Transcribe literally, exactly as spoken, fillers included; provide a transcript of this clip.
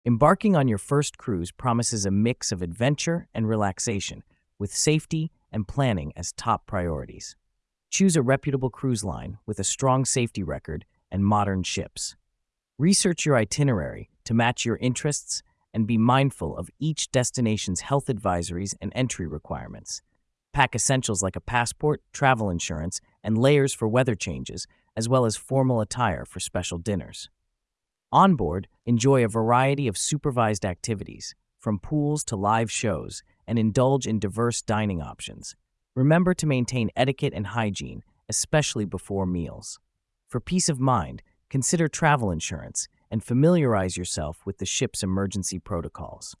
Embarking on your first cruise promises a mix of adventure and relaxation, with safety and planning as top priorities. Choose a reputable cruise line with a strong safety record and modern ships. Research your itinerary to match your interests and be mindful of each destination's health advisories and entry requirements. Pack essentials like a passport, travel insurance, and layers for weather changes, as well as formal attire for special dinners. On board, enjoy a variety of supervised activities, from pools to live shows, and indulge in diverse dining options. Remember to maintain etiquette and hygiene, especially before meals. For peace of mind, consider travel insurance and familiarize yourself with the ship's emergency protocols.